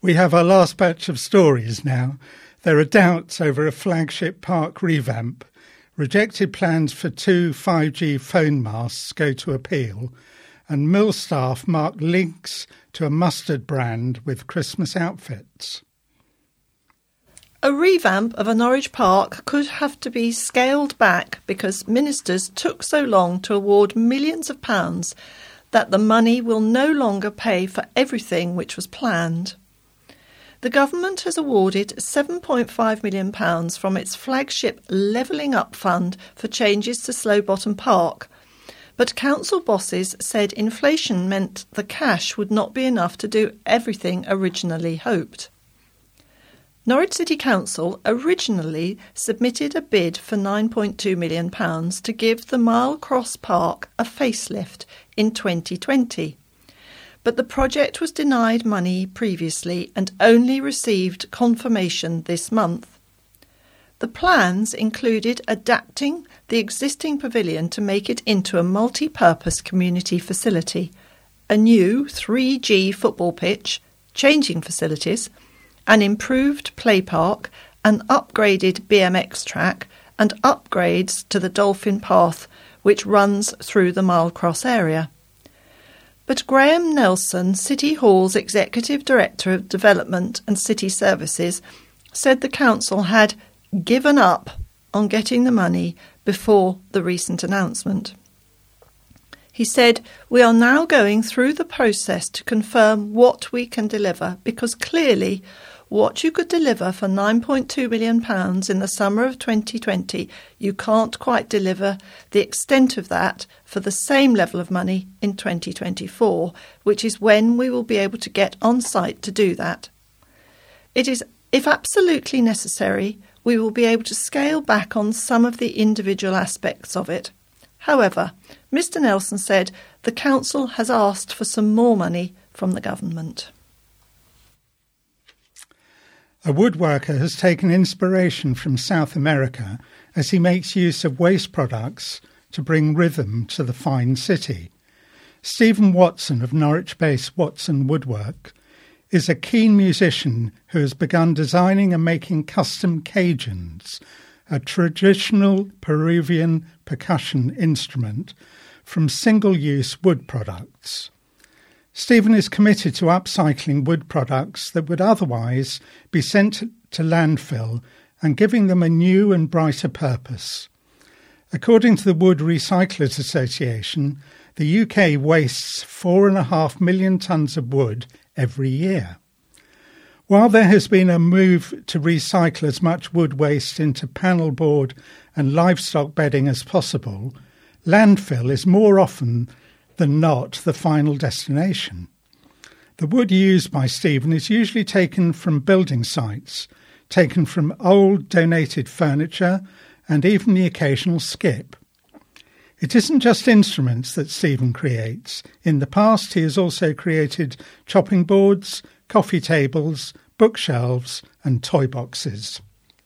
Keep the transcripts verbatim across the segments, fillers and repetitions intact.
We have our last batch of stories now. There are doubts over a flagship park revamp. Rejected plans for two five G phone masts go to appeal, and mill staff mark links to a mustard brand with Christmas outfits. A revamp of a Norwich park could have to be scaled back because ministers took so long to award millions of pounds that the money will no longer pay for everything which was planned. The government has awarded seven point five million pounds from its flagship Levelling Up Fund for changes to Slowbottom Park, but council bosses said inflation meant the cash would not be enough to do everything originally hoped. Norwich City Council originally submitted a bid for nine point two million pounds to give the Mile Cross Park a facelift in twenty twenty. But the project was denied money previously and only received confirmation this month. The plans included adapting the existing pavilion to make it into a multi-purpose community facility, a new three G football pitch, changing facilities, an improved play park, an upgraded B M X track and upgrades to the Dolphin Path, which runs through the Mile Cross area. But Graham Nelson, City Hall's Executive Director of Development and City Services, said the council had given up on getting the money before the recent announcement. He said, "We are now going through the process to confirm what we can deliver, because clearly what you could deliver for nine point two million pounds in the summer of twenty twenty, you can't quite deliver the extent of that for the same level of money in twenty twenty-four, which is when we will be able to get on site to do that. It is, if absolutely necessary, we will be able to scale back on some of the individual aspects of it. However, Mr Nelson said the council has asked for some more money from the government." A woodworker has taken inspiration from South America as he makes use of waste products to bring rhythm to the fine city. Stephen Watson of Norwich-based Watson Woodwork is a keen musician who has begun designing and making custom cajuns, a traditional Peruvian percussion instrument, from single-use wood products. Stephen is committed to upcycling wood products that would otherwise be sent to landfill and giving them a new and brighter purpose. According to the Wood Recyclers Association, the U K wastes four and a half million tonnes of wood every year. While there has been a move to recycle as much wood waste into panel board and livestock bedding as possible, landfill is more often than not the final destination. The wood used by Stephen is usually taken from building sites, taken from old donated furniture and even the occasional skip. It isn't just instruments that Stephen creates. In the past, he has also created chopping boards, coffee tables, bookshelves and toy boxes.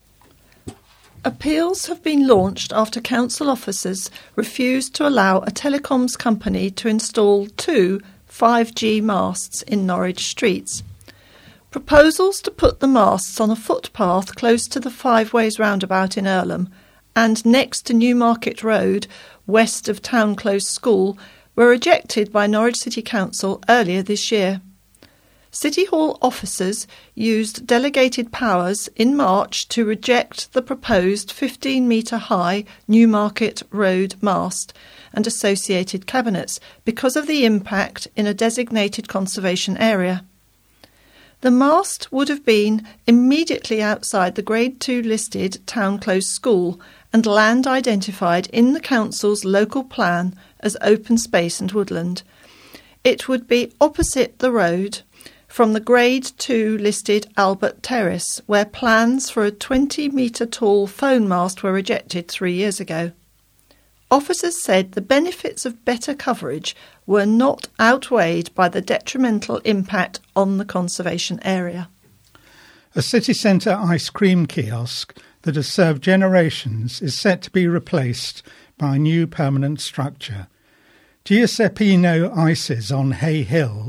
Appeals have been launched after council officers refused to allow a telecoms company to install two five G masts in Norwich streets. Proposals to put the masts on a footpath close to the Five Ways roundabout in Earlham and next to Newmarket Road, west of Town Close School, were rejected by Norwich City Council earlier this year. City Hall officers used delegated powers in March to reject the proposed fifteen metre high Newmarket Road mast and associated cabinets because of the impact in a designated conservation area. The mast would have been immediately outside the Grade two listed Town Close School and land identified in the council's local plan as open space and woodland. It would be opposite the road from the Grade two listed Albert Terrace, where plans for a twenty metre tall phone mast were rejected three years ago. Officers said the benefits of better coverage were not outweighed by the detrimental impact on the conservation area. A city centre ice cream kiosk that has served generations is set to be replaced by a new permanent structure. Giuseppino Ices on Hay Hill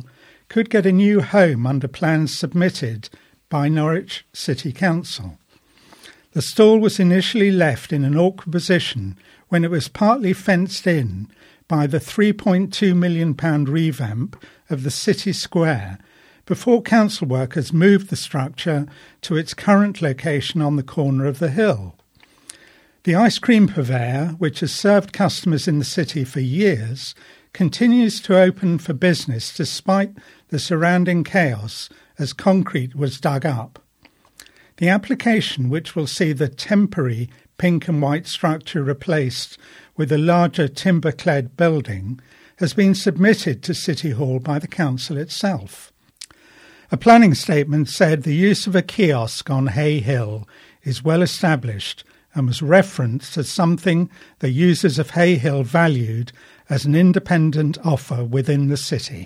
could get a new home under plans submitted by Norwich City Council. The stall was initially left in an awkward position when it was partly fenced in by the three point two million pounds revamp of the city square before council workers moved the structure to its current location on the corner of the hill. The ice cream purveyor, which has served customers in the city for years, continues to open for business despite the surrounding chaos as concrete was dug up. The application, which will see the temporary pink and white structure replaced with a larger timber-clad building, has been submitted to City Hall by the council itself. A planning statement said the use of a kiosk on Hay Hill is well established and was referenced as something the users of Hay Hill valued as an independent offer within the city.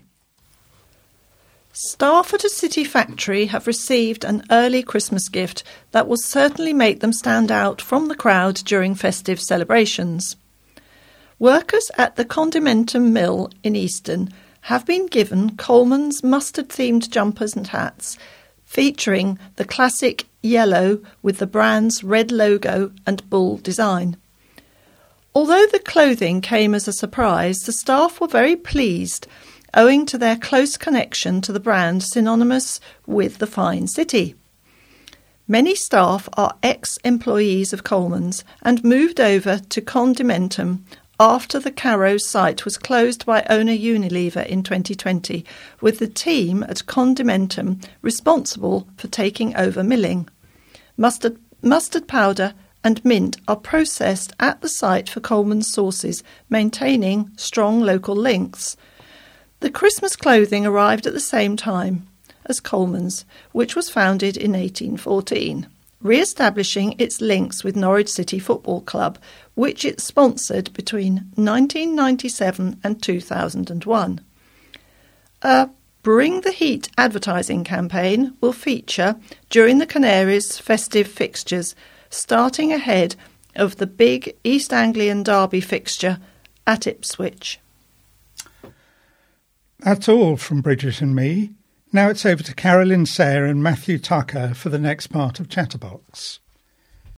Staff at a city factory have received an early Christmas gift that will certainly make them stand out from the crowd during festive celebrations. Workers at the Condimentum Mill in Easton have been given Coleman's mustard-themed jumpers and hats, featuring the classic yellow with the brand's red logo and bull design. Although the clothing came as a surprise, the staff were very pleased, owing to their close connection to the brand synonymous with the fine city. Many staff are ex-employees of Coleman's and moved over to Condimentum after the Carrow site was closed by owner Unilever in twenty twenty, with the team at Condimentum responsible for taking over milling. Mustard, mustard powder and mint are processed at the site for Coleman's sauces, maintaining strong local links. The Christmas clothing arrived at the same time as Coleman's, which was founded in eighteen fourteen, re-establishing its links with Norwich City Football Club, which it sponsored between nineteen ninety-seven and two thousand one. A Bring the Heat advertising campaign will feature during the Canaries' festive fixtures, starting ahead of the big East Anglian derby fixture at Ipswich. That's all from Bridget and me. Now it's over to Carolyn Sayre and Matthew Tucker for the next part of Chatterbox.